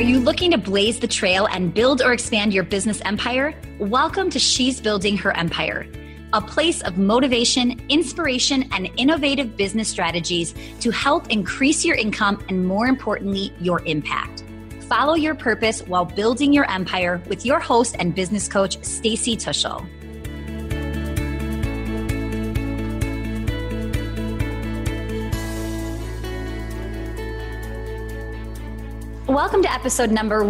you looking to blaze the trail and build or expand your business empire? Welcome to She's Building Her Empire, a place of motivation, inspiration, and innovative business strategies to help increase your income and, more importantly, your impact. Follow your purpose while building your empire with your host and business coach, Stacy Tuschl. Welcome to episode number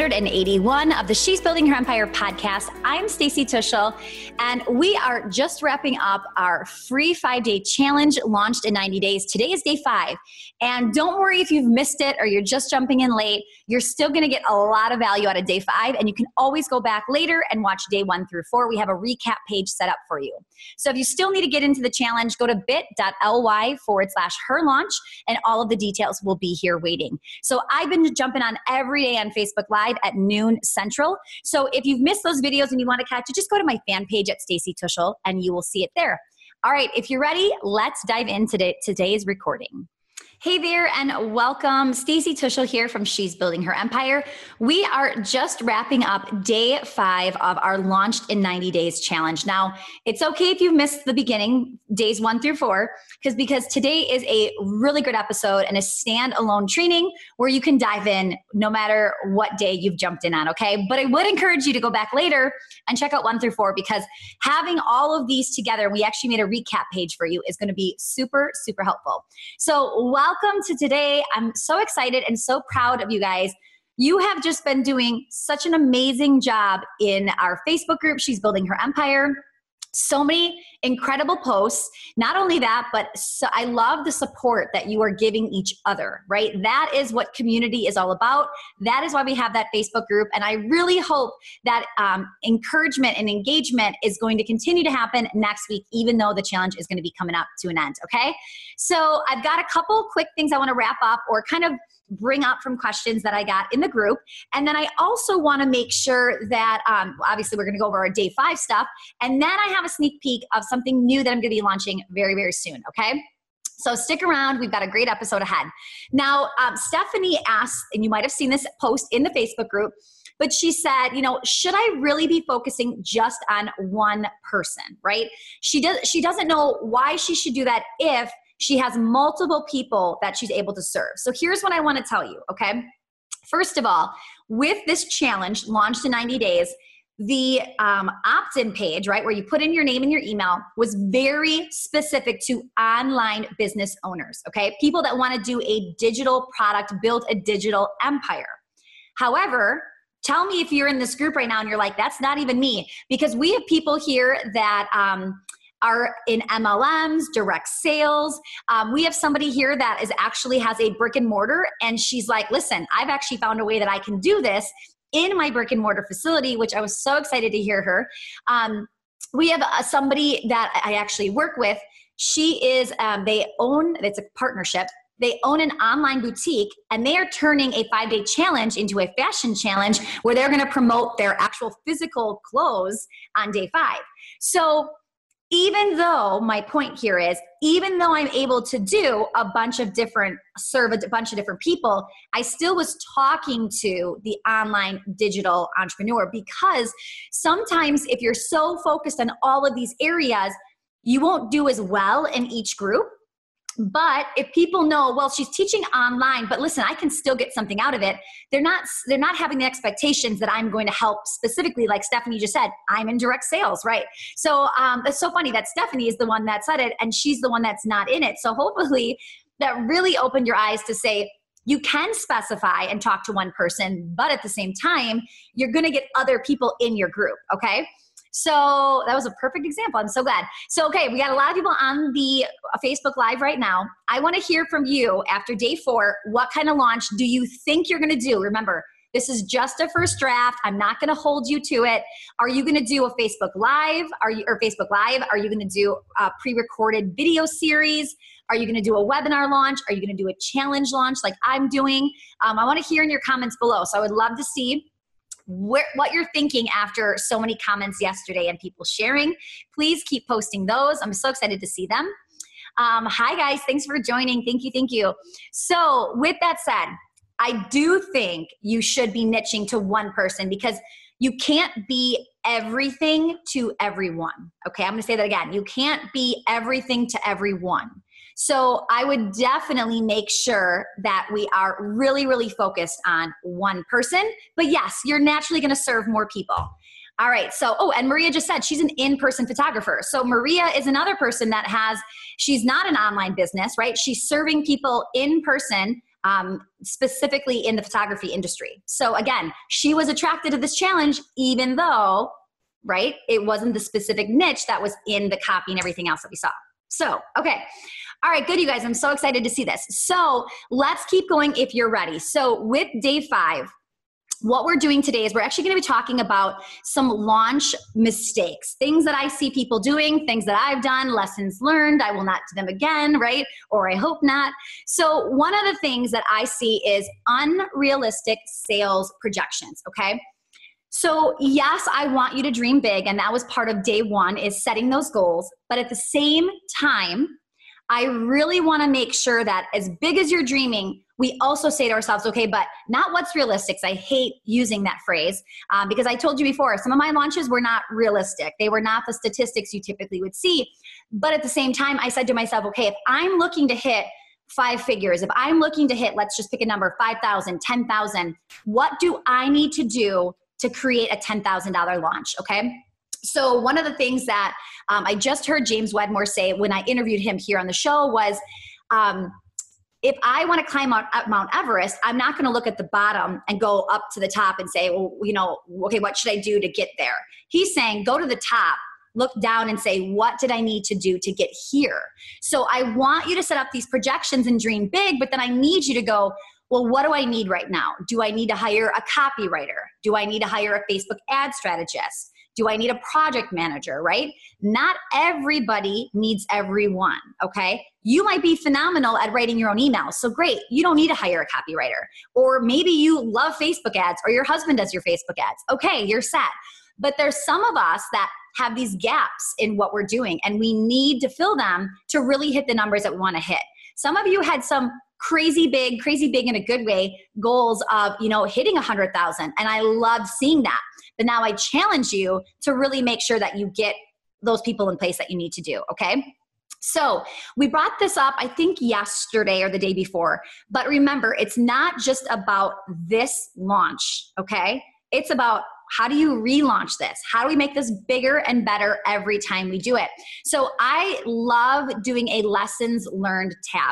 181 of the She's Building Her Empire podcast. I'm Stacy Tuschl, and we are just wrapping up our free 5-day challenge launched in 90 days. Today is day 5. And don't worry if you've missed it or you're just jumping in late. You're still going to get a lot of value out of day 5, and you can always go back later and watch day 1 through 4. We have a recap page set up for you. So if you still need to get into the challenge, go to bit.ly/her launch, and all of the details will be here waiting. So I've been jumping on every day on Facebook Live at noon Central. So if you've missed those videos and you want to catch it, just go to my fan page at Stacy Tuschl and you will see it there. All right, if you're ready, let's dive into today's recording. Hey there and welcome. Stacy Tuschl here from She's Building Her Empire. We are just wrapping up day 5 of our Launched in 90 Days challenge. Now, it's okay if you've missed the beginning, days 1 through 4, because today is a really good episode and a standalone training where you can dive in no matter what day you've jumped in on, okay? But I would encourage you to go back later and check out 1 through 4, because having all of these together, we actually made a recap page for you, is going to be super, super helpful. So welcome to today. I'm so excited and so proud of you guys. You have just been doing such an amazing job in our Facebook group, She's Building Her Empire. So many incredible posts. Not only that, but I love the support that you are giving each other, right? That is what community is all about. That is why we have that Facebook group. And I really hope that encouragement and engagement is going to continue to happen next week, even though the challenge is going to be coming up to an end, okay? So I've got a couple quick things I want to wrap up or kind of bring up from questions that I got in the group. And then I also want to make sure that, obviously we're going to go over our day 5 stuff. And then I have a sneak peek of something new that I'm going to be launching very, very soon. Okay. So stick around. We've got a great episode ahead. Now, Stephanie asked, and you might've seen this post in the Facebook group, but she said, should I really be focusing just on one person, right? She doesn't know why she should do that if she has multiple people that she's able to serve. So here's what I want to tell you, okay? First of all, with this challenge launched in 90 days, the opt-in page, right, where you put in your name and your email, was very specific to online business owners, okay? People that want to do a digital product, build a digital empire. However, tell me if you're in this group right now and you're like, that's not even me, because we have people here that are in MLMs, direct sales. We have somebody here that actually has a brick and mortar, and she's like, listen, I've actually found a way that I can do this in my brick and mortar facility, which I was so excited to hear her. We have somebody that I actually work with. She is, it's a partnership. They own an online boutique, and they are turning a 5-day challenge into a fashion challenge where they're going to promote their actual physical clothes on day 5. So even though my point here is, even though I'm able to serve a bunch of different people, I still was talking to the online digital entrepreneur, because sometimes if you're so focused on all of these areas, you won't do as well in each group. But if people know, well, she's teaching online, but listen, I can still get something out of it. They're not having the expectations that I'm going to help specifically, like Stephanie just said, I'm in direct sales, right? So that's so funny that Stephanie is the one that said it, and she's the one that's not in it. So hopefully that really opened your eyes to say, you can specify and talk to one person, but at the same time, you're going to get other people in your group, okay? So that was a perfect example. I'm so glad. So, okay, we got a lot of people on the Facebook Live right now. I want to hear from you after day 4. What kind of launch do you think you're going to do? Remember, this is just a first draft. I'm not going to hold you to it. Are you going to do a Facebook Live? Are you going to do a pre-recorded video series? Are you going to do a webinar launch? Are you going to do a challenge launch like I'm doing? I want to hear in your comments below. So I would love to see what you're thinking after so many comments yesterday and people sharing. Please keep posting those. I'm so excited to see them. Hi guys, thanks for joining. Thank you. So with that said, I do think you should be niching to one person because you can't be everything to everyone. Okay, I'm going to say that again. You can't be everything to everyone. So I would definitely make sure that we are really, really focused on one person. But yes, you're naturally going to serve more people. All right. So, and Maria just said she's an in-person photographer. So Maria is another person that she's not an online business, right? She's serving people in person, specifically in the photography industry. So again, she was attracted to this challenge, even though, right, it wasn't the specific niche that was in the copy and everything else that we saw. So, okay. All right, good, you guys. I'm so excited to see this. So let's keep going if you're ready. So with day 5, what we're doing today is we're actually going to be talking about some launch mistakes, things that I see people doing, things that I've done, lessons learned. I will not do them again, right? Or I hope not. So one of the things that I see is unrealistic sales projections, okay? So yes, I want you to dream big, and that was part of day 1 is setting those goals. But at the same time, I really want to make sure that as big as you're dreaming, we also say to ourselves, okay, but not what's realistic. I hate using that phrase because I told you before, some of my launches were not realistic. They were not the statistics you typically would see. But at the same time, I said to myself, okay, if I'm looking to hit 5 figures, if I'm looking to hit, let's just pick a number, 5,000, 10,000, what do I need to do to create a $10,000 launch, okay? So one of the things that I just heard James Wedmore say when I interviewed him here on the show was, if I want to climb Mount Everest, I'm not going to look at the bottom and go up to the top and say, well, okay, what should I do to get there? He's saying, go to the top, look down and say, what did I need to do to get here? So I want you to set up these projections and dream big, but then I need you to go, well, what do I need right now? Do I need to hire a copywriter? Do I need to hire a Facebook ad strategist? Do I need a project manager, right? Not everybody needs everyone, okay? You might be phenomenal at writing your own emails, so great. You don't need to hire a copywriter. Or maybe you love Facebook ads or your husband does your Facebook ads. Okay, you're set. But there's some of us that have these gaps in what we're doing, and we need to fill them to really hit the numbers that we want to hit. Some of you had some crazy big in a good way, goals of, hitting 100,000. And I love seeing that. But now I challenge you to really make sure that you get those people in place that you need to do. Okay. So we brought this up, I think yesterday or the day before, but remember, it's not just about this launch. Okay. It's about how do you relaunch this? How do we make this bigger and better every time we do it? So I love doing a lessons learned tab.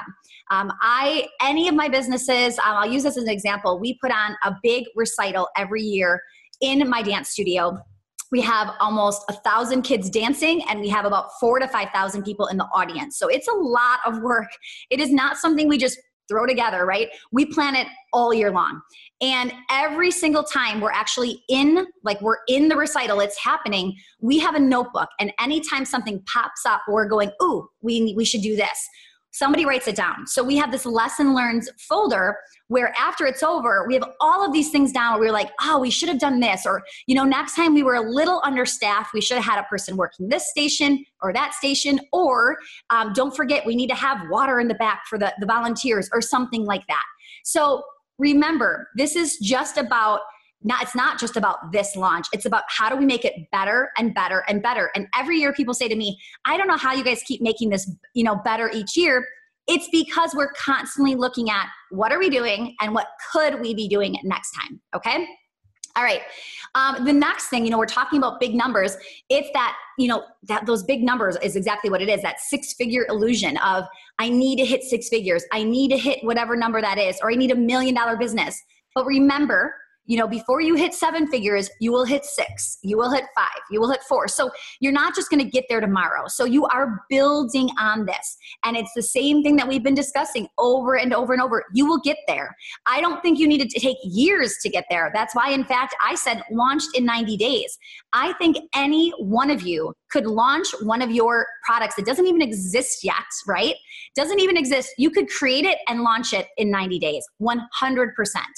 Any of my businesses, I'll use this as an example. We put on a big recital every year in my dance studio. We have almost 1,000 kids dancing, and we have about 4,000 to 5,000 people in the audience. So it's a lot of work. It is not something we just throw together, right? We plan it all year long. And every single time we're actually we're in the recital, it's happening, we have a notebook. And anytime something pops up, we're going, ooh, we should do this. Somebody writes it down. So we have this lesson learned folder where after it's over, we have all of these things down where we're like, oh, we should have done this. Or, next time we were a little understaffed, we should have had a person working this station or that station. Or don't forget, we need to have water in the back for the volunteers or something like that. So remember, this is just about, it's not just about this launch. It's about how do we make it better and better and better. And every year people say to me, I don't know how you guys keep making this, better each year. It's because we're constantly looking at what are we doing and what could we be doing next time. Okay. All right. The next thing, we're talking about big numbers. It's that, that those big numbers is exactly what it is. That 6-figure illusion of I need to hit 6 figures. I need to hit whatever number that is, or I need $1 million business. But remember, before you hit 7 figures, you will hit 6, you will hit 5, you will hit 4. So you're not just going to get there tomorrow. So you are building on this. And it's the same thing that we've been discussing over and over and over. You will get there. I don't think you need to take years to get there. That's why, in fact, I said launched in 90 days. I think any one of you could launch one of your products that doesn't even exist yet, right? Doesn't even exist. You could create it and launch it in 90 days, 100%.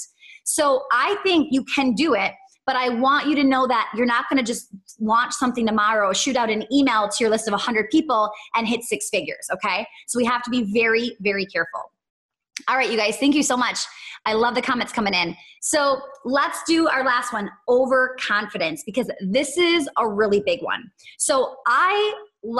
So I think you can do it, but I want you to know that you're not going to just launch something tomorrow, shoot out an email to your list of 100 people and hit 6 figures, okay? So we have to be very, very careful. All right, you guys, thank you so much. I love the comments coming in. So let's do our last one, overconfidence, because this is a really big one. So I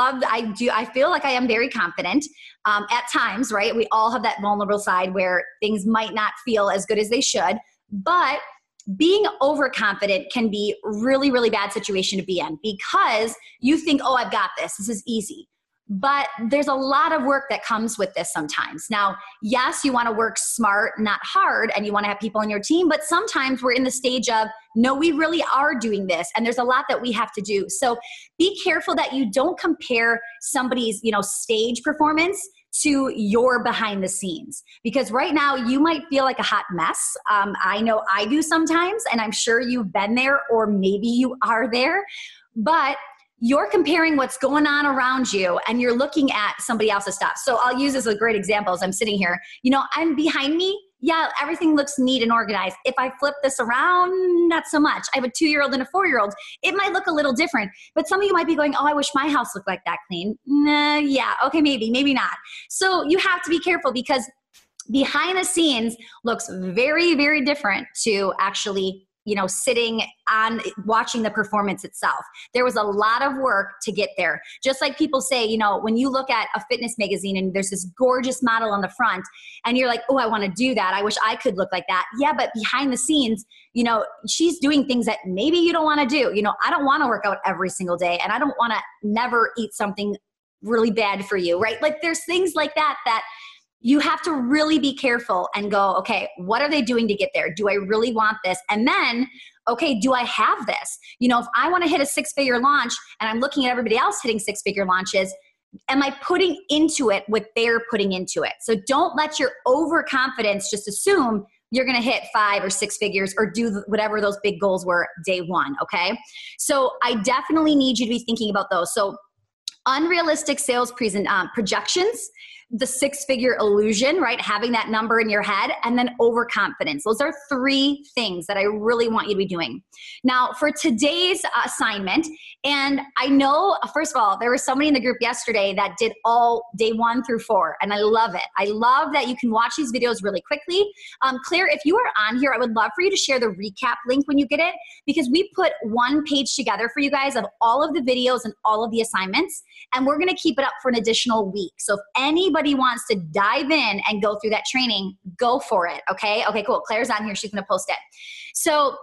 feel like I am very confident at times, right? We all have that vulnerable side where things might not feel as good as they should, but being overconfident can be really, really bad situation to be in because you think, oh, I've got this. This is easy. But there's a lot of work that comes with this sometimes. Now, yes, you want to work smart, not hard, and you want to have people on your team, but sometimes we're in the stage of, no, we really are doing this, and there's a lot that we have to do. So be careful that you don't compare somebody's, stage performance to your behind the scenes. Because right now you might feel like a hot mess. I know I do sometimes, and I'm sure you've been there, or maybe you are there, but you're comparing what's going on around you and you're looking at somebody else's stuff. So I'll use this as a great example as I'm sitting here. I'm behind me. Yeah, everything looks neat and organized. If I flip this around, not so much. I have a 2-year-old and a 4-year-old. It might look a little different, but some of you might be going, oh, I wish my house looked like that clean. Nah, yeah, okay, maybe not. So you have to be careful because behind the scenes looks very, very different to actually sitting on watching the performance itself. There was a lot of work to get there. Just like people say, when you look at a fitness magazine and there's this gorgeous model on the front and you're like, oh, I want to do that. I wish I could look like that. Yeah, but behind the scenes, she's doing things that maybe you don't want to do. I don't want to work out every single day and I don't want to never eat something really bad for you, right? Like there's things like that you have to really be careful and go, okay, what are they doing to get there? Do I really want this? And then, okay, do I have this? If I want to hit a 6-figure launch and I'm looking at everybody else hitting 6-figure launches, am I putting into it what they're putting into it? So don't let your overconfidence just assume you're going to hit 5 or 6 figures or do whatever those big goals were day one, okay? So I definitely need you to be thinking about those. So unrealistic sales projections, the 6-figure illusion, right? Having that number in your head, and then overconfidence. Those are 3 things that I really want you to be doing. Now, for today's assignment, and I know, first of all, there was somebody in the group yesterday that did all day 1 through 4, and I love it. I love that you can watch these videos really quickly. Claire, if you are on here, I would love for you to share the recap link when you get it, because we put one page together for you guys of all of the videos and all of the assignments, and we're going to keep it up for an additional week. So if anybody wants to dive in and go through that training, go for it. Okay, cool. Claire's on here. She's going to post it. So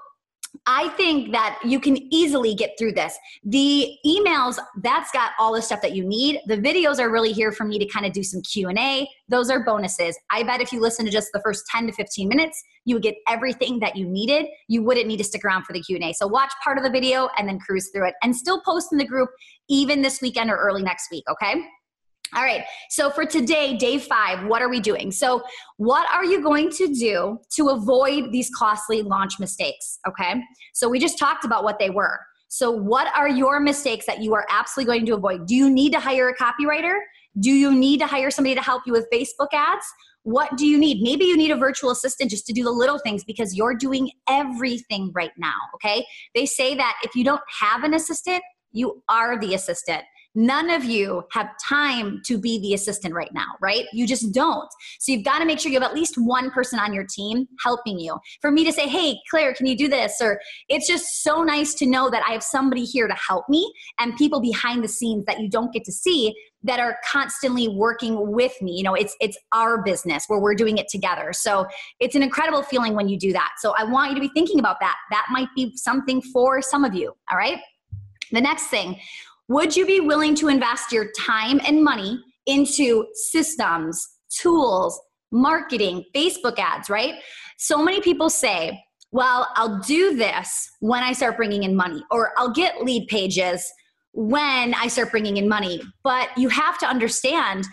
I think that you can easily get through this. The emails, that's got all the stuff that you need. The videos are really here for me to kind of do some Q&A. Those are bonuses. I bet if you listen to just the first 10 to 15 minutes, you would get everything that you needed. You wouldn't need to stick around for the Q&A. So watch part of the video and then cruise through it, and still post in the group even this weekend or early next week, okay? All right, so for today, day 5, what are we doing? So what are you going to do to avoid these costly launch mistakes, okay? So we just talked about what they were. So what are your mistakes that you are absolutely going to avoid? Do you need to hire a copywriter? Do you need to hire somebody to help you with Facebook ads? What do you need? Maybe you need a virtual assistant just to do the little things because you're doing everything right now, okay? They say that if you don't have an assistant, you are the assistant. None of you have time to be the assistant right now, right? You just don't. So you've got to make sure you have at least one person on your team helping you. For me to say, hey, Claire, can you do this? Or it's just so nice to know that I have somebody here to help me and people behind the scenes that you don't get to see that are constantly working with me. It's our business where we're doing it together. So it's an incredible feeling when you do that. So I want you to be thinking about that. That might be something for some of you, all right? The next thing, would you be willing to invest your time and money into systems, tools, marketing, Facebook ads, right? So many people say, well, I'll do this when I start bringing in money, or I'll get lead pages when I start bringing in money. But you have to understand,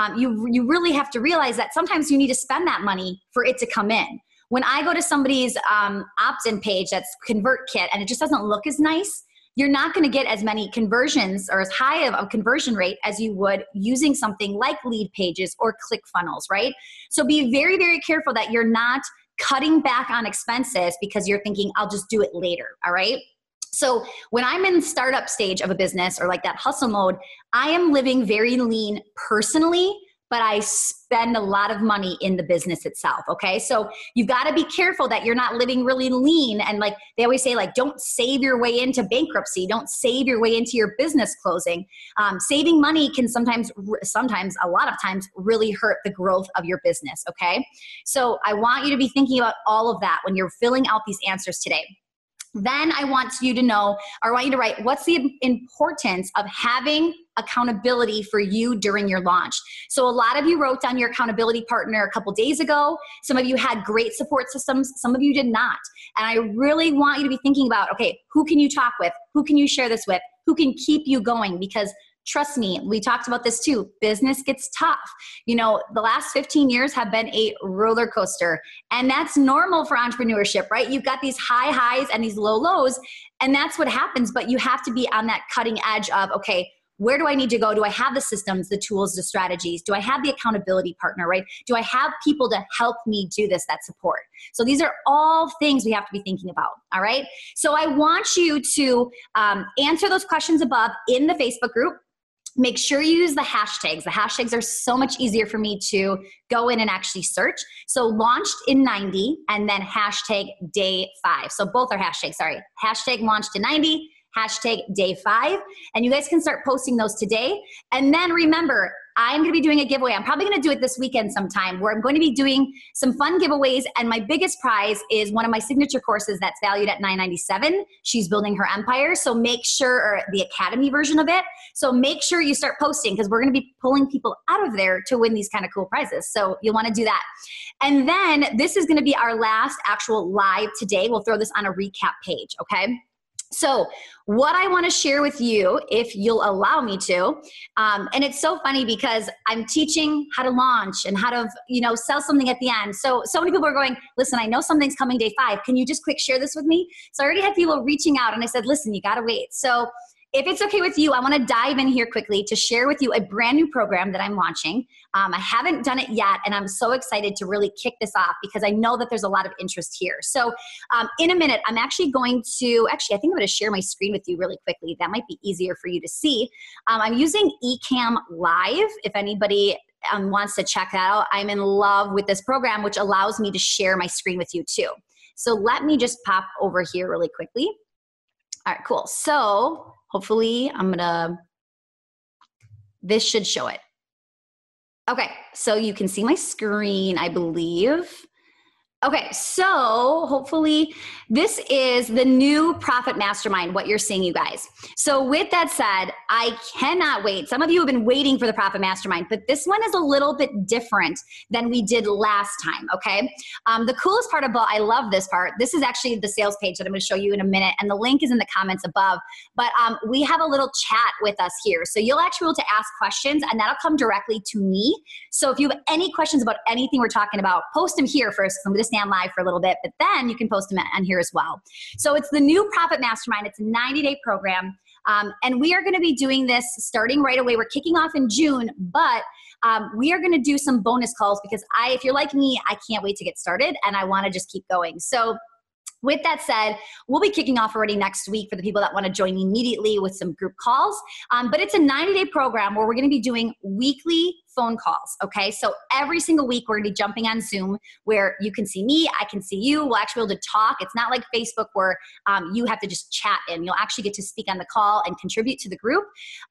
you really have to realize that sometimes you need to spend that money for it to come in. When I go to somebody's opt-in page that's ConvertKit and it just doesn't look as nice, you're not going to get as many conversions or as high of a conversion rate as you would using something like lead pages or ClickFunnels, right? So be very, very careful that you're not cutting back on expenses because you're thinking, I'll just do it later, all right? So when I'm in the startup stage of a business or like that hustle mode, I am living very lean personally, but I spend a lot of money in the business itself. Okay. So you've got to be careful that you're not living really lean. And like they always say, like, don't save your way into bankruptcy. Don't save your way into your business closing. Saving money can sometimes, a lot of times, really hurt the growth of your business. Okay. So I want you to be thinking about all of that when you're filling out these answers today. Then I want you to know, or I want you to write, what's the importance of having accountability for you during your launch? So a lot of you wrote down your accountability partner a couple days ago. Some of you had great support systems. Some of you did not. And I really want you to be thinking about, okay, who can you talk with? Who can you share this with? Who can keep you going? Because trust me, we talked about this too. Business gets tough. You know, the last 15 years have been a roller coaster, and that's normal for entrepreneurship, right? You've got these high highs and these low lows, and that's what happens. But you have to be on that cutting edge of, okay, where do I need to go? Do I have the systems, the tools, the strategies? Do I have the accountability partner, right? Do I have people to help me do this, that support? So these are all things we have to be thinking about, all right? So I want you to answer those questions above in the Facebook group. Make sure you use the hashtags. The hashtags are so much easier for me to go in and actually search. So launched in 90 and then hashtag day 5. So both are hashtags, sorry. Hashtag launched in 90, hashtag day 5. And you guys can start posting those today. And then remember, I'm going to be doing a giveaway. I'm probably going to do it this weekend sometime, where I'm going to be doing some fun giveaways. And my biggest prize is one of my signature courses that's valued at $997. She's building her empire. So make sure, or the academy version of it. So make sure you start posting, because we're going to be pulling people out of there to win these kind of cool prizes. So you'll want to do that. And then this is going to be our last actual live today. We'll throw this on a recap page. Okay. So what I want to share with you, if you'll allow me to, and it's so funny because I'm teaching how to launch and how to, sell something at the end. So many people are going, listen, I know something's coming day 5. Can you just quick share this with me? So I already had people reaching out, and I said, listen, you got to wait. So if it's okay with you, I want to dive in here quickly to share with you a brand new program that I'm launching. I haven't done it yet, and I'm so excited to really kick this off because I know that there's a lot of interest here. So in a minute, I'm actually going to, I think I'm going to share my screen with you really quickly. That might be easier for you to see. I'm using Ecamm Live. If anybody wants to check that out, I'm in love with this program, which allows me to share my screen with you too. So let me just pop over here really quickly. All right, cool. So hopefully this should show it. Okay, so you can see my screen, I believe. Okay, so hopefully this is the new Profit Mastermind, what you're seeing, you guys. So with that said, I cannot wait. Some of you have been waiting for the Profit Mastermind, but this one is a little bit different than we did last time, okay? The coolest part about, I love this part. This is actually the sales page that I'm gonna show you in a minute, and the link is in the comments above. But we have a little chat with us here. So you'll actually be able to ask questions, and that'll come directly to me. So if you have any questions about anything we're talking about, post them here first. I'm gonna stand live for a little bit, but then you can post them on here as well. So it's the new Profit Mastermind. It's a 90-day program. And we are going to be doing this starting right away. We're kicking off in June, but we are going to do some bonus calls because if you're like me, I can't wait to get started and I want to just keep going. So with that said, we'll be kicking off already next week for the people that want to join immediately with some group calls. But it's a 90-day program where we're going to be doing weekly phone calls, okay? So every single week, we're going to be jumping on Zoom where you can see me, I can see you, we'll actually be able to talk. It's not like Facebook where you have to just chat in. You'll actually get to speak on the call and contribute to the group.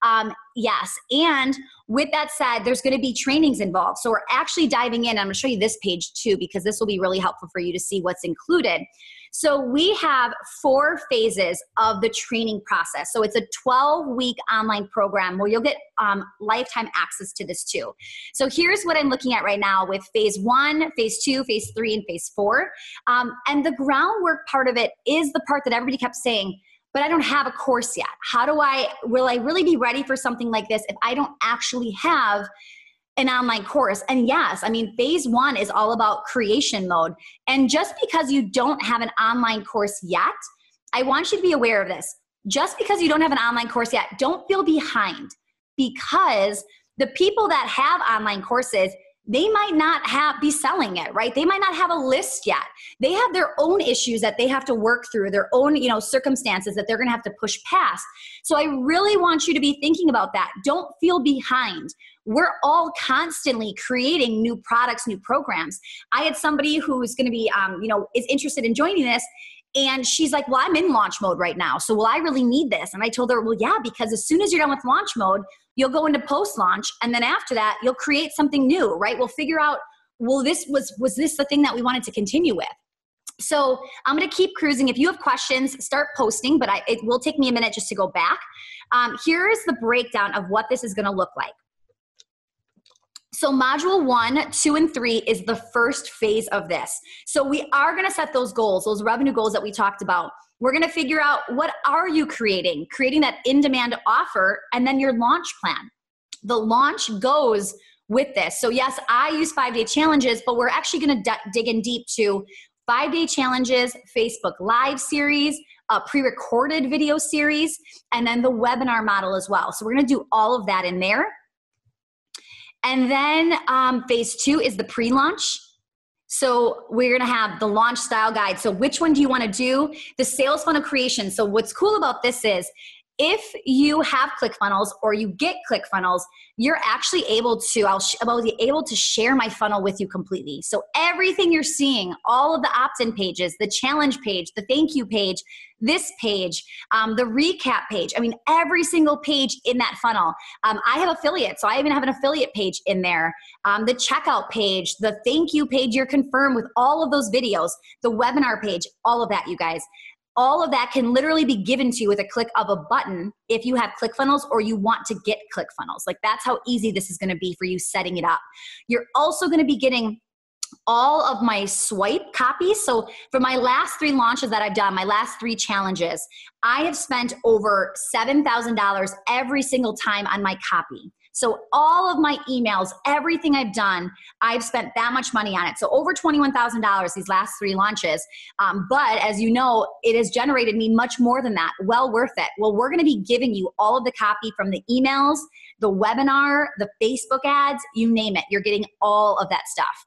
Yes, and with that said, there's going to be trainings involved. So we're actually diving in. I'm going to show you this page too, because this will be really helpful for you to see what's included. So we have 4 phases of the training process. So it's a 12-week online program where you'll get lifetime access to this too. So here's what I'm looking at right now with phase 1, phase 2, phase 3, and phase 4. And the groundwork part of it is the part that everybody kept saying, but I don't have a course yet. Will I really be ready for something like this if I don't actually have an online course? And yes, I mean, phase 1 is all about creation mode. And just because you don't have an online course yet, I want you to be aware of this. Just because you don't have an online course yet, don't feel behind, because the people that have online courses, they might not be selling it, right? They might not have a list yet. They have their own issues that they have to work through, their own, circumstances that they're going to have to push past. So I really want you to be thinking about that. Don't feel behind. We're all constantly creating new products, new programs. I had somebody who's going to be, is interested in joining this. And she's like, well, I'm in launch mode right now. So will I really need this? And I told her, well, yeah, because as soon as you're done with launch mode, you'll go into post-launch. And then after that, you'll create something new, right? We'll figure out, well, was this the thing that we wanted to continue with? So I'm going to keep cruising. If you have questions, start posting, but it will take me a minute just to go back. Here's the breakdown of what this is going to look like. So module 1, 2, and 3 is the first phase of this. So we are going to set those goals, those revenue goals that we talked about. We're going to figure out, what are you creating that in-demand offer, and then your launch plan. The launch goes with this. So yes, I use 5-day challenges, but we're actually going to dig in deep to 5-day challenges, Facebook Live series, a pre-recorded video series, and then the webinar model as well. So we're going to do all of that in there. And then phase 2 is the pre-launch. So we're going to have the launch style guide. So which one do you want to do? The sales funnel creation. So what's cool about this is, if you have ClickFunnels or you get ClickFunnels, you're actually able to, I'll be able to share my funnel with you completely. So everything you're seeing, all of the opt-in pages, the challenge page, the thank you page, this page, the recap page, every single page in that funnel. I have affiliates, so I even have an affiliate page in there. The checkout page, the thank you page, you're confirmed with all of those videos, the webinar page, all of that, you guys. All of that can literally be given to you with a click of a button if you have ClickFunnels or you want to get ClickFunnels. Like, that's how easy this is going to be for you setting it up. You're also going to be getting all of my swipe copies. So for my last 3 launches that I've done, my last 3 challenges, I have spent over $7,000 every single time on my copy. So all of my emails, everything I've done, I've spent that much money on it. So over $21,000 these last 3 launches. But as you know, it has generated me much more than that. Well worth it. Well, we're going to be giving you all of the copy from the emails, the webinar, the Facebook ads, you name it. You're getting all of that stuff.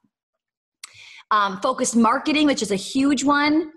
Focused marketing, which is a huge one.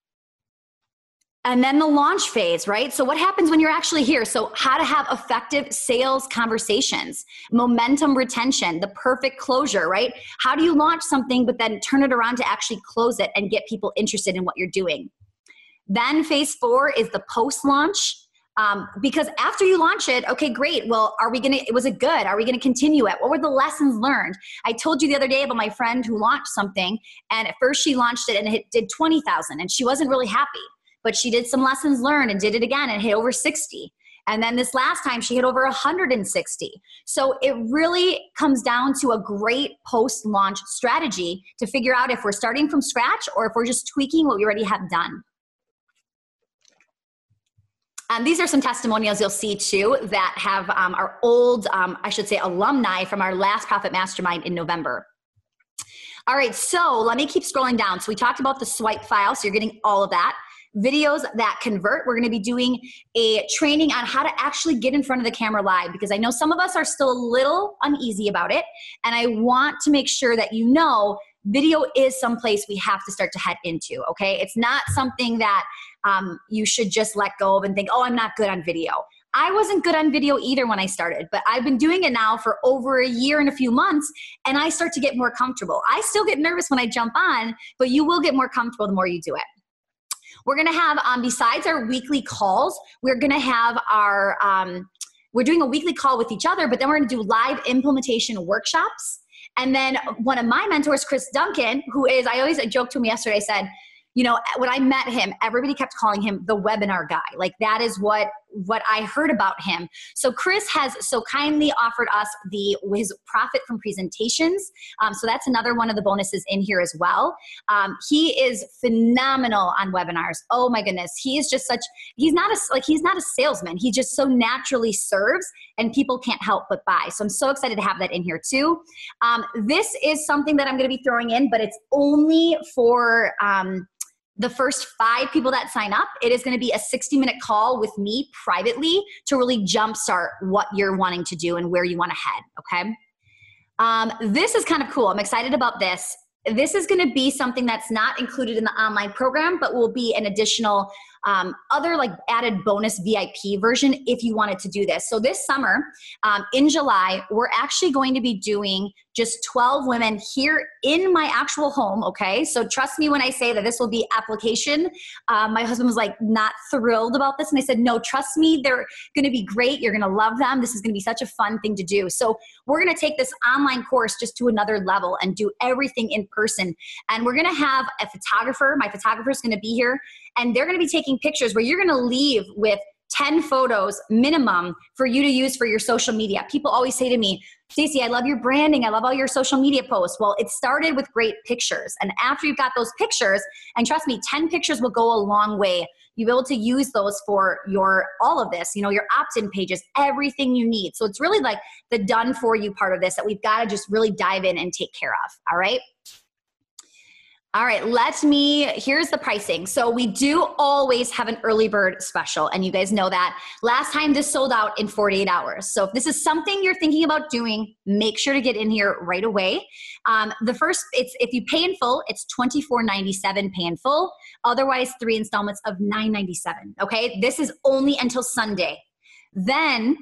And then the launch phase, right? So what happens when you're actually here? So how to have effective sales conversations, momentum retention, the perfect closure, right? How do you launch something but then turn it around to actually close it and get people interested in what you're doing? Then phase 4 is the post-launch. Because after you launch it, okay, great. Well, was it good? Are we going to continue it? What were the lessons learned? I told you the other day about my friend who launched something, and at first she launched it and it did 20,000 and she wasn't really happy. But she did some lessons learned and did it again and hit over 60. And then this last time she hit over 160. So it really comes down to a great post-launch strategy to figure out if we're starting from scratch or if we're just tweaking what we already have done. These are some testimonials you'll see too that have our old, alumni from our last Profit Mastermind in November. All right, so let me keep scrolling down. So we talked about the swipe file, so you're getting all of that. Videos that convert. We're going to be doing a training on how to actually get in front of the camera live, because I know some of us are still a little uneasy about it. And I want to make sure that you know video is someplace we have to start to head into, okay? It's not something that you should just let go of and think, oh, I'm not good on video. I wasn't good on video either when I started, but I've been doing it now for over a year and a few months, and I start to get more comfortable. I still get nervous when I jump on, but you will get more comfortable the more you do it. We're going to have, besides our weekly calls, we're going to have our, we're doing a weekly call with each other, but then we're going to do live implementation workshops. And then one of my mentors, Chris Duncan, I joked to him yesterday, I said, when I met him, everybody kept calling him the webinar guy. Like, that is what I heard about him. So Chris has so kindly offered us his profit from presentations. So that's another one of the bonuses in here as well. He is phenomenal on webinars. Oh my goodness. He is just he's not a salesman. He just so naturally serves and people can't help but buy. So I'm so excited to have that in here too. This is something that I'm going to be throwing in, but it's only for, the first 5 people that sign up. It is going to be a 60-minute call with me privately to really jumpstart what you're wanting to do and where you want to head, okay? This is kind of cool. I'm excited about this. This is going to be something that's not included in the online program, but will be an additional other like added bonus VIP version if you wanted to do this. So this summer in July, we're actually going to be doing just 12 women here in my actual home. Okay. So trust me when I say that this will be application. My husband was like not thrilled about this. And I said, no, trust me, they're going to be great. You're going to love them. This is going to be such a fun thing to do. So we're going to take this online course just to another level and do everything in person. And we're going to have a photographer. My photographer is going to be here and they're going to be taking pictures where you're going to leave with 10 photos minimum for you to use for your social media. People always say to me, Stacey, I love your branding. I love all your social media posts. Well, it started with great pictures. And after you've got those pictures, and trust me, 10 pictures will go a long way. You'll be able to use those for all of this, your opt-in pages, everything you need. So it's really like the done for you part of this that we've got to just really dive in and take care of. All right. All right, here's the pricing. So we do always have an early bird special, and you guys know that. Last time this sold out in 48 hours. So if this is something you're thinking about doing, make sure to get in here right away. If you pay in full, it's $24.97 pay in full. Otherwise, 3 installments of $9.97, okay? This is only until Sunday. Then,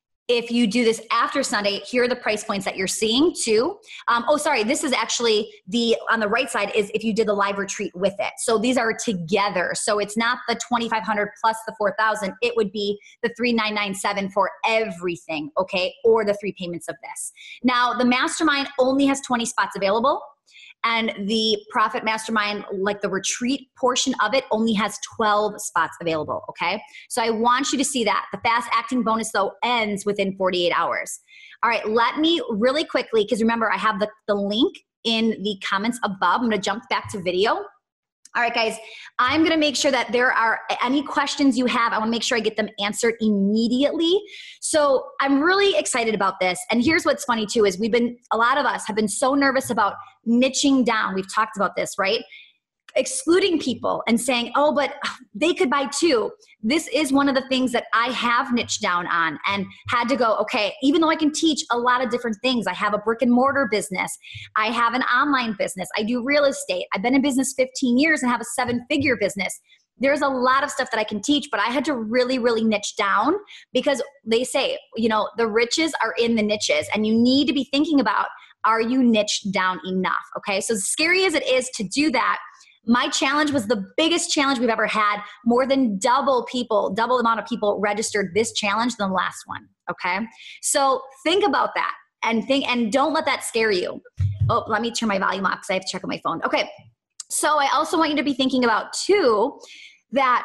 if you do this after Sunday, here are the price points that you're seeing too. This is actually on the right side is if you did the live retreat with it. So these are together. So it's not the $2,500 plus the $4,000. It would be the $3,997 for everything, okay? Or the 3 payments of this. Now, the mastermind only has 20 spots available. And the Profit Mastermind, like the retreat portion of it, only has 12 spots available, okay? So I want you to see that. The fast acting bonus, though, ends within 48 hours. All right, let me really quickly, because remember, I have the link in the comments above. I'm going to jump back to video. All right, guys, I'm going to make sure that there are any questions you have. I want to make sure I get them answered immediately. So I'm really excited about this. And here's what's funny too, is a lot of us have been so nervous about niching down. We've talked about this, right? Excluding people and saying, oh, but they could buy 2. This is one of the things that I have niched down on and had to go, okay, even though I can teach a lot of different things, I have a brick and mortar business, I have an online business, I do real estate, I've been in business 15 years and have a 7-figure business. There's a lot of stuff that I can teach, but I had to really, really niche down because they say, the riches are in the niches and you need to be thinking about, are you niched down enough? Okay. So as scary as it is to do that, my challenge was the biggest challenge we've ever had. More than double the amount of people registered this challenge than the last one. Okay. So think about that and don't let that scare you. Oh, let me turn my volume off because I have to check on my phone. Okay. So I also want you to be thinking about too, that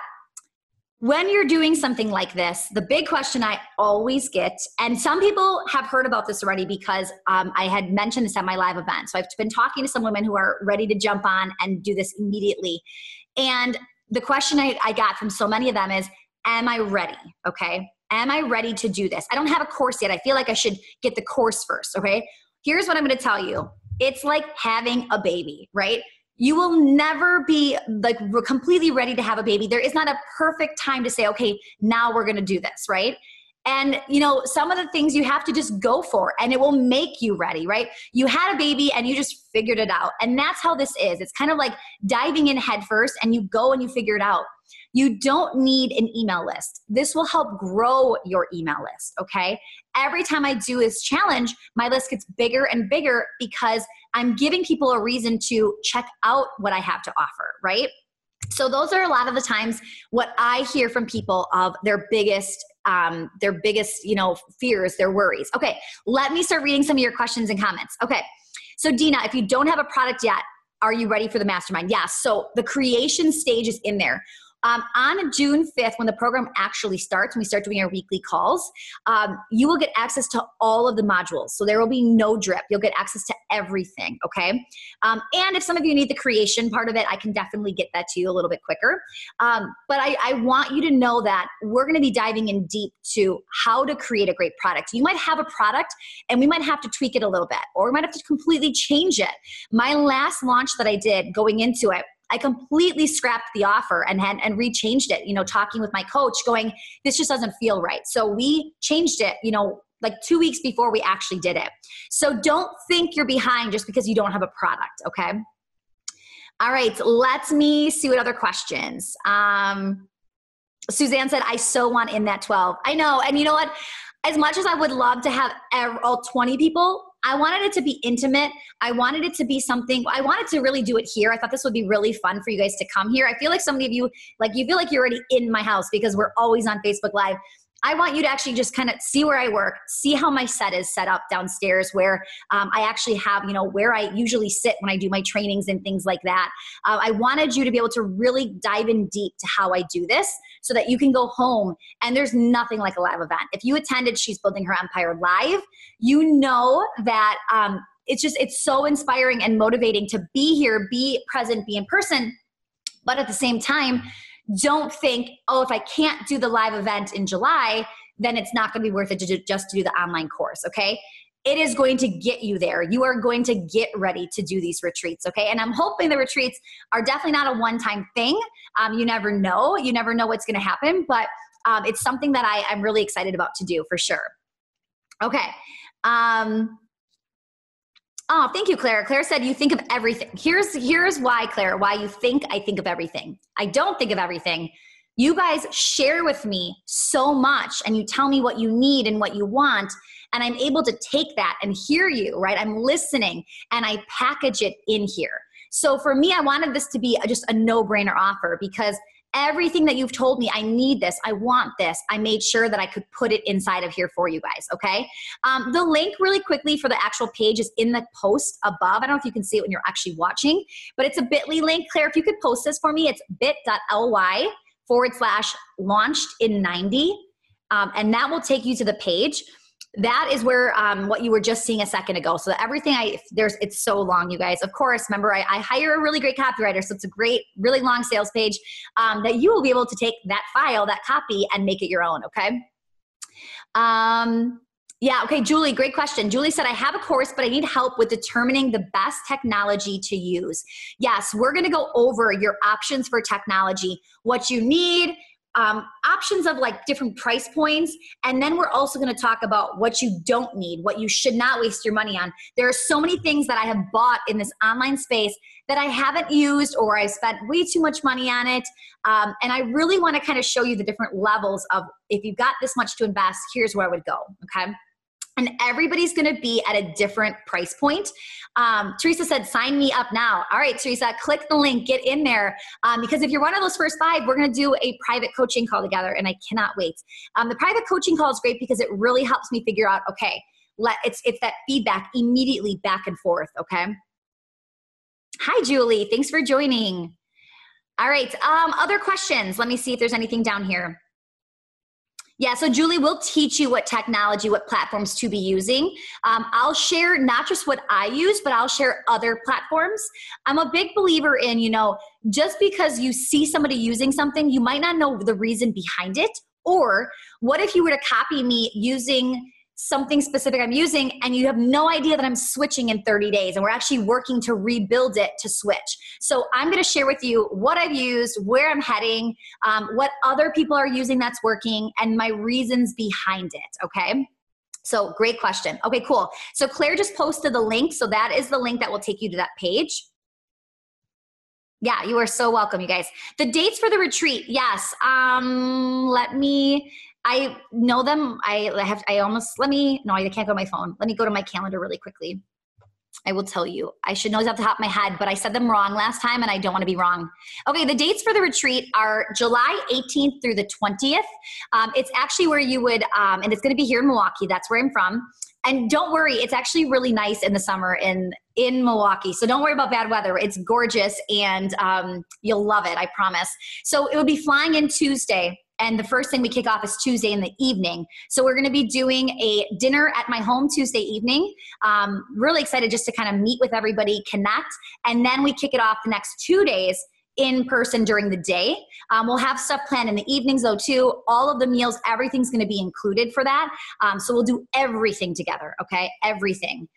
when you're doing something like this, the big question I always get, and some people have heard about this already because I had mentioned this at my live event. So I've been talking to some women who are ready to jump on and do this immediately. And the question I got from so many of them is, am I ready? Okay. Am I ready to do this? I don't have a course yet. I feel like I should get the course first. Okay. Here's what I'm going to tell you. It's like having a baby, right? You will never be like completely ready to have a baby. There is not a perfect time to say, okay, now we're going to do this, right? And some of the things you have to just go for and it will make you ready, right? You had a baby and you just figured it out. And that's how this is. It's kind of like diving in head first and you go and you figure it out. You don't need an email list. This will help grow your email list, okay? Every time I do this challenge, my list gets bigger and bigger because I'm giving people a reason to check out what I have to offer, right? So those are a lot of the times what I hear from people of their biggest fears, their worries. Okay, let me start reading some of your questions and comments. Okay, so Dina, if you don't have a product yet, are you ready for the mastermind? Yes, so the creation stage is in there. On June 5th, when the program actually starts, when we start doing our weekly calls, you will get access to all of the modules. So there will be no drip. You'll get access to everything, okay? And if some of you need the creation part of it, I can definitely get that to you a little bit quicker. But I want you to know that we're going to be diving in deep to how to create a great product. You might have a product and we might have to tweak it a little bit, or we might have to completely change it. My last launch that I did going into it, I completely scrapped the offer and rechanged it, talking with my coach going, this just doesn't feel right. So we changed it, like 2 weeks before we actually did it. So don't think you're behind just because you don't have a product, okay? All right, let me see what other questions. Suzanne said, I so want in that 12. I know, and you know what? As much as I would love to have all 20 people, I wanted it to be intimate. I wanted it to be something, I wanted to really do it here. I thought this would be really fun for you guys to come here. I feel like some of you, like you feel like you're already in my house because we're always on Facebook Live. I want you to actually just kind of see where I work, see how my set is set up downstairs, where I actually have, you know, where I usually sit when I do my trainings and things like that. I wanted you to be able to really dive in deep to how I do this so that you can go home and there's nothing like a live event. If you attended She's Building Her Empire live, you know that it's so inspiring and motivating to be here, be present, be in person. But at the same time, don't think, oh, if I can't do the live event in July, then it's not going to be worth it just to do the online course, okay? It is going to get you there. You are going to get ready to do these retreats, okay? And I'm hoping the retreats are definitely not a one-time thing. You never know. You never know what's going to happen, but it's something that I'm really excited about to do for sure. Okay. Oh, thank you, Claire. Claire said you think of everything. Here's why, Claire, why you think I think of everything. I don't think of everything. You guys share with me so much and you tell me what you need and what you want, and I'm able to take that and hear you, right? I'm listening and I package it in here. So for me, I wanted this to be just a no-brainer offer because everything that you've told me, I need this, I want this, I made sure that I could put it inside of here for you guys, okay? The link really quickly for the actual page is in the post above. I don't know if you can see it when you're actually watching, but it's a bit.ly link. Claire, if you could post this for me, it's bit.ly/launched in 90, and that will take you to the page. That is where what you were just seeing a second ago. So everything it's so long, you guys. Of course, remember I hire a really great copywriter, so it's a great, really long sales page that you will be able to take that file, that copy, and make it your own. Okay. Yeah. Okay, Julie, great question. Julie said, I have a course, but I need help with determining the best technology to use. Yes, we're going to go over your options for technology, what you need. Options of like different price points. And then we're also going to talk about what you don't need, what you should not waste your money on. There are so many things that I have bought in this online space that I haven't used or I spent way too much money on it. And I really want to kind of show you the different levels of if you've got this much to invest, here's where I would go. Okay. And everybody's going to be at a different price point. Teresa said, sign me up now. All right, Teresa, click the link, get in there. Because if you're one of those first 5, we're going to do a private coaching call together, and I cannot wait. The private coaching call is great because it really helps me figure out, okay, it's that feedback immediately back and forth, okay? Hi, Julie. Thanks for joining. All right, other questions. Let me see if there's anything down here. Yeah, so Julie will teach you what technology, what platforms to be using. I'll share not just what I use, but I'll share other platforms. I'm a big believer in, just because you see somebody using something, you might not know the reason behind it. Or what if you were to copy me using something specific I'm using and you have no idea that I'm switching in 30 days and we're actually working to rebuild it to switch. So I'm going to share with you what I've used, where I'm heading, what other people are using that's working, and my reasons behind it, okay? So great question. Okay, cool. So Claire just posted the link. So that is the link that will take you to that page. Yeah, you are so welcome, you guys. The dates for the retreat, yes. I know them. I can't go to my phone. Let me go to my calendar really quickly. I will tell you. I should know these off the top of my head, but I said them wrong last time and I don't want to be wrong. Okay, the dates for the retreat are July 18th through the 20th. It's actually where you would, and it's going to be here in Milwaukee. That's where I'm from. And don't worry, it's actually really nice in the summer in Milwaukee. So don't worry about bad weather. It's gorgeous and you'll love it, I promise. So it will be flying in Tuesday. And the first thing we kick off is Tuesday in the evening. So we're going to be doing a dinner at my home Tuesday evening. Really excited just to kind of meet with everybody, connect. And then we kick it off the next 2 days in person during the day. We'll have stuff planned in the evenings though too. All of the meals, everything's going to be included for that. So we'll do everything together. Okay. Everything.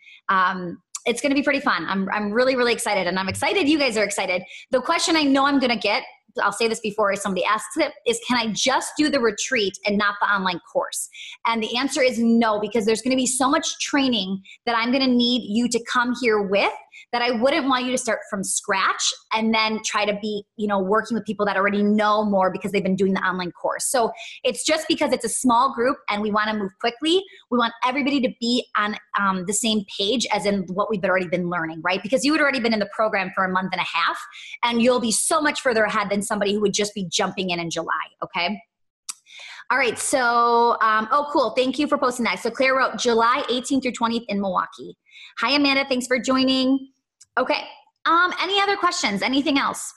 It's going to be pretty fun. I'm really, really excited, and I'm excited you guys are excited. The question I know I'm going to get I'll say this before somebody asks it, is can I just do the retreat and not the online course? And the answer is no, because there's going to be so much training that I'm going to need you to come here with, that I wouldn't want you to start from scratch and then try to be, working with people that already know more because they've been doing the online course. So it's just because it's a small group and we want to move quickly. We want everybody to be on the same page as in what we've already been learning, right? Because you had already been in the program for a month and a half, and you'll be so much further ahead than somebody who would just be jumping in July, okay? All right, so, oh, cool. Thank you for posting that. So Claire wrote July 18th through 20th in Milwaukee. Hi, Amanda. Thanks for joining. Okay. Any other questions? Anything else?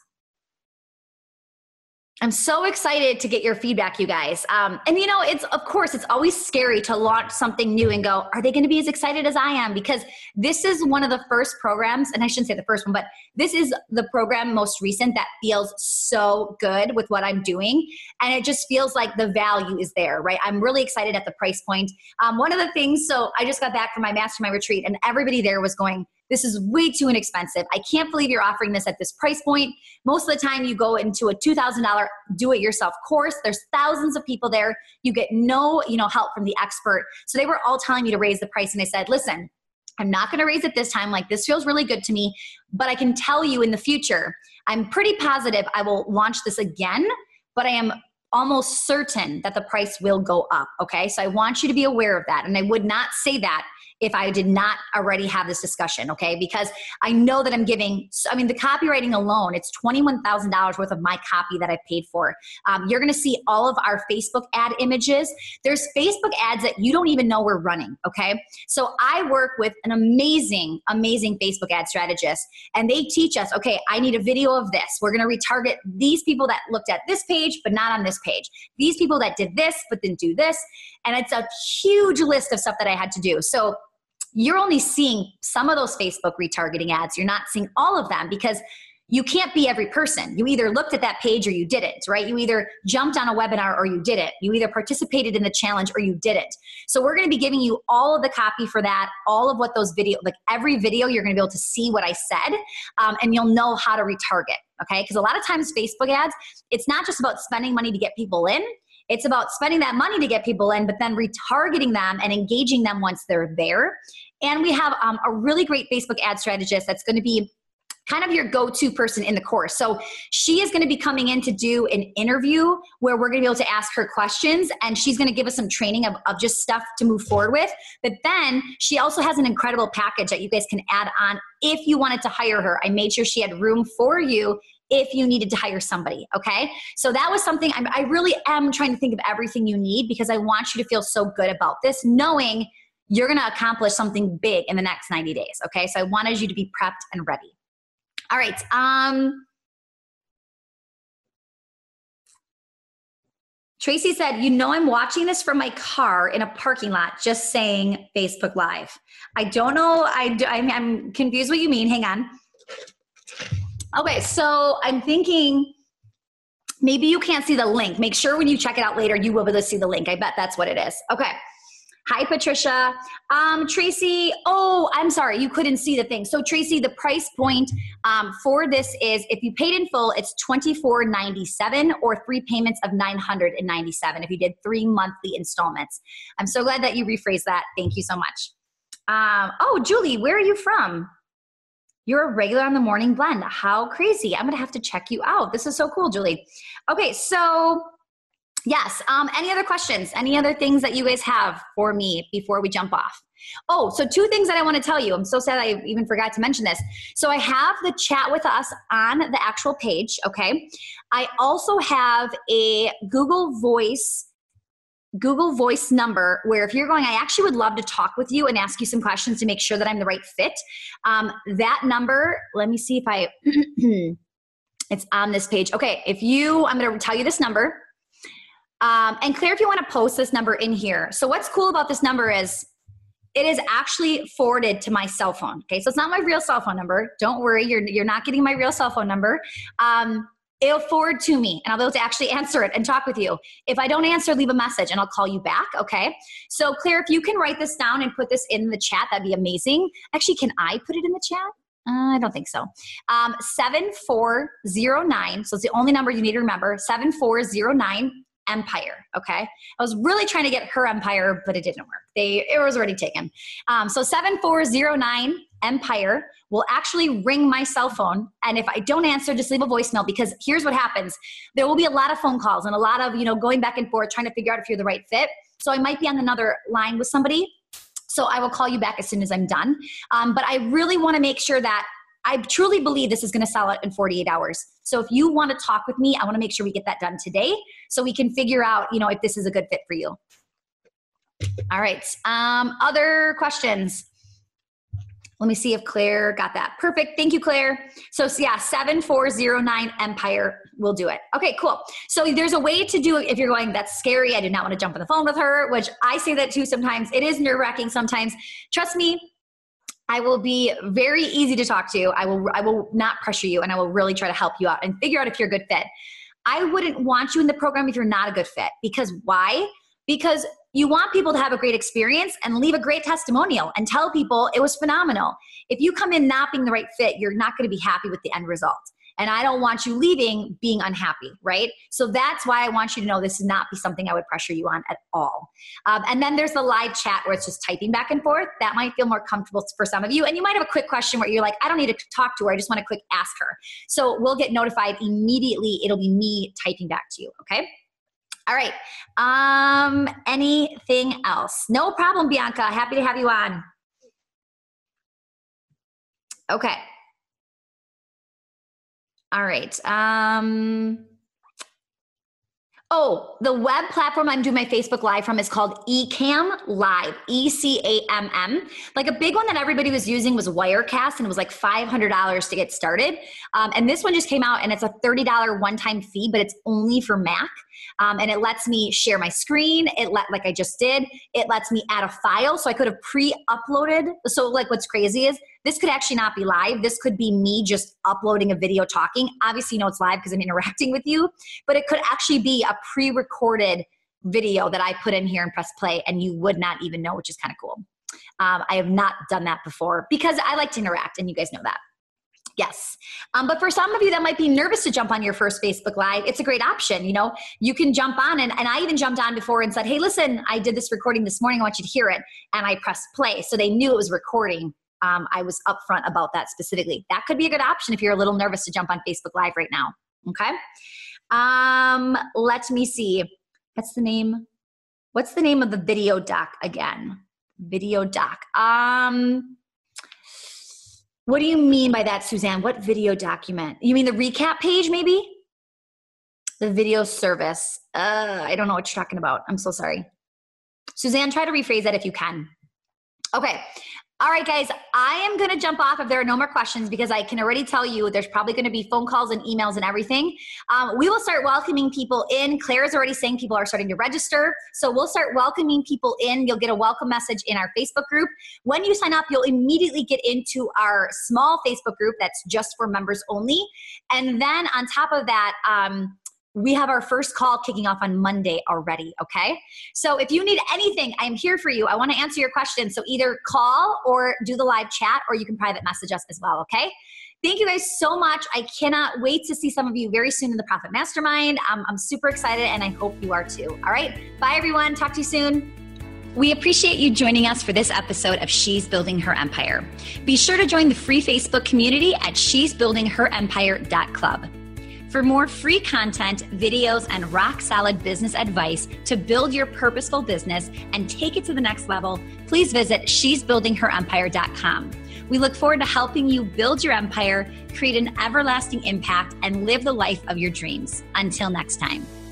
I'm so excited to get your feedback, you guys. And of course, it's always scary to launch something new and go, are they going to be as excited as I am? Because this is one of the first programs, and I shouldn't say the first one, but this is the program most recent that feels so good with what I'm doing. And it just feels like the value is there, right? I'm really excited at the price point. One of the things, so I just got back from my mastermind retreat and everybody there was going, this is way too inexpensive. I can't believe you're offering this at this price point. Most of the time you go into a $2,000 do-it-yourself course. There's thousands of people there. You get no, help from the expert. So they were all telling me to raise the price. And I said, listen, I'm not going to raise it this time. Like, this feels really good to me, but I can tell you in the future, I'm pretty positive I will launch this again, but I am almost certain that the price will go up. Okay. So I want you to be aware of that. And I would not say that if I did not already have this discussion, okay? Because I know that I'm giving, the copywriting alone, it's $21,000 worth of my copy that I paid for. You're gonna see all of our Facebook ad images. There's Facebook ads that you don't even know we're running, okay? So I work with an amazing, amazing Facebook ad strategist, and they teach us, okay, I need a video of this. We're gonna retarget these people that looked at this page, but not on this page. These people that did this, but didn't do this. And it's a huge list of stuff that I had to do. So you're only seeing some of those Facebook retargeting ads. You're not seeing all of them because you can't be every person. You either looked at that page or you didn't, right? You either jumped on a webinar or you didn't. You either participated in the challenge or you didn't. So we're going to be giving you all of the copy for that, all of what those video, like every video, you're going to be able to see what I said, and you'll know how to retarget, okay? Because a lot of times Facebook ads, it's not just about spending money to get people in. It's about spending that money to get people in, but then retargeting them and engaging them once they're there. And we have a really great Facebook ad strategist that's going to be kind of your go-to person in the course. So she is going to be coming in to do an interview where we're going to be able to ask her questions, and she's going to give us some training of just stuff to move forward with. But then she also has an incredible package that you guys can add on if you wanted to hire her. I made sure she had room for you if you needed to hire somebody, okay? So that was something I really am trying to think of everything you need, because I want you to feel so good about this, knowing you're going to accomplish something big in the next 90 days, okay? So I wanted you to be prepped and ready. All right. Tracy said, I'm watching this from my car in a parking lot, just saying Facebook Live. I don't know. I'm confused what you mean. Hang on. Okay, so I'm thinking maybe you can't see the link. Make sure when you check it out later, you will be able to see the link. I bet that's what it is. Okay. Hi, Patricia. Tracy, oh, I'm sorry, you couldn't see the thing. So Tracy, the price point for this is, if you paid in full, it's $24.97 or 3 payments of $997 if you did 3 monthly installments. I'm so glad that you rephrased that. Thank you so much. Oh, Julie, where are you from? You're a regular on the Morning Blend. How crazy. I'm going to have to check you out. This is so cool, Julie. Okay, so yes. Any other questions? Any other things that you guys have for me before we jump off? Oh, so 2 things that I want to tell you. I'm so sad I even forgot to mention this. So I have the chat with us on the actual page, okay? I also have a Google Voice number where if you're going, I actually would love to talk with you and ask you some questions to make sure that I'm the right fit. That number, let me see if I, it's on this page. Okay, I'm going to tell you this number. And Claire, if you want to post this number in here. So what's cool about this number is it is actually forwarded to my cell phone. Okay, so it's not my real cell phone number. Don't worry, you're not getting my real cell phone number. It'll forward to me and I'll be able to actually answer it and talk with you. If I don't answer, leave a message and I'll call you back, okay? So Claire, if you can write this down and put this in the chat, that'd be amazing. Actually, can I put it in the chat? I don't think so. 7409. So it's the only number you need to remember. 7409 Empire. Okay. I was really trying to get her Empire, but it didn't work. It was already taken. So 7409 Empire will actually ring my cell phone. And if I don't answer, just leave a voicemail, because here's what happens. There will be a lot of phone calls and a lot of, going back and forth, trying to figure out if you're the right fit. So I might be on another line with somebody. So I will call you back as soon as I'm done. But I really want to make sure that I truly believe this is going to sell out in 48 hours. So if you want to talk with me, I want to make sure we get that done today so we can figure out, if this is a good fit for you. All right. Other questions? Let me see if Claire got that. Perfect. Thank you, Claire. So yeah, 7409 Empire will do it. Okay, cool. So there's a way to do it if you're going, that's scary. I do not want to jump on the phone with her, which I say that too sometimes. It is nerve-wracking sometimes. Trust me, I will be very easy to talk to. I will not pressure you, and I will really try to help you out and figure out if you're a good fit. I wouldn't want you in the program if you're not a good fit. Because why? Because you want people to have a great experience and leave a great testimonial and tell people it was phenomenal. If you come in not being the right fit, you're not going to be happy with the end result. And I don't want you leaving being unhappy, right? So that's why I want you to know this would not be something I would pressure you on at all. And then there's the live chat where it's just typing back and forth. That might feel more comfortable for some of you. And you might have a quick question where you're like, I don't need to talk to her. I just want to quick ask her. So we'll get notified immediately. It'll be me typing back to you, okay? All right. Anything else? No problem, Bianca. Happy to have you on. Okay. All right. The web platform I'm doing my Facebook Live from is called Ecamm Live, ECAMM. Like a big one that everybody was using was Wirecast, and it was like $500 to get started. And this one just came out, and it's a $30 one-time fee, but it's only for Mac. And it lets me share my screen. Like I just did, it lets me add a file. So I could have pre-uploaded. So like what's crazy is this could actually not be live. This could be me just uploading a video talking. Obviously, it's live because I'm interacting with you, but it could actually be a pre-recorded video that I put in here and press play, and you would not even know, which is kind of cool. I have not done that before because I like to interact, and you guys know that. Yes. But for some of you that might be nervous to jump on your first Facebook Live, it's a great option. You can jump on, and I even jumped on before and said, hey, listen, I did this recording this morning. I want you to hear it. And I pressed play. So they knew it was recording. I was upfront about that specifically. That could be a good option if you're a little nervous to jump on Facebook Live right now. Okay. Let me see. What's the name of the video doc again? Video doc. What do you mean by that, Suzanne? What video document? You mean the recap page, maybe? The video service. I don't know what you're talking about. I'm so sorry. Suzanne, try to rephrase that if you can. Okay. All right, guys, I am going to jump off if there are no more questions, because I can already tell you there's probably going to be phone calls and emails and everything. We will start welcoming people in. Claire's already saying people are starting to register. So we'll start welcoming people in. You'll get a welcome message in our Facebook group. When you sign up, you'll immediately get into our small Facebook group that's just for members only. And then on top of that, we have our first call kicking off on Monday already, okay? So if you need anything, I'm here for you. I want to answer your questions. So either call or do the live chat, or you can private message us as well, okay? Thank you guys so much. I cannot wait to see some of you very soon in the Profit Mastermind. I'm super excited, and I hope you are too. All right, bye everyone. Talk to you soon. We appreciate you joining us for this episode of She's Building Her Empire. Be sure to join the free Facebook community at she'sbuildingherempire.club. For more free content, videos, and rock-solid business advice to build your purposeful business and take it to the next level, please visit she'sbuildingherempire.com. We look forward to helping you build your empire, create an everlasting impact, and live the life of your dreams. Until next time.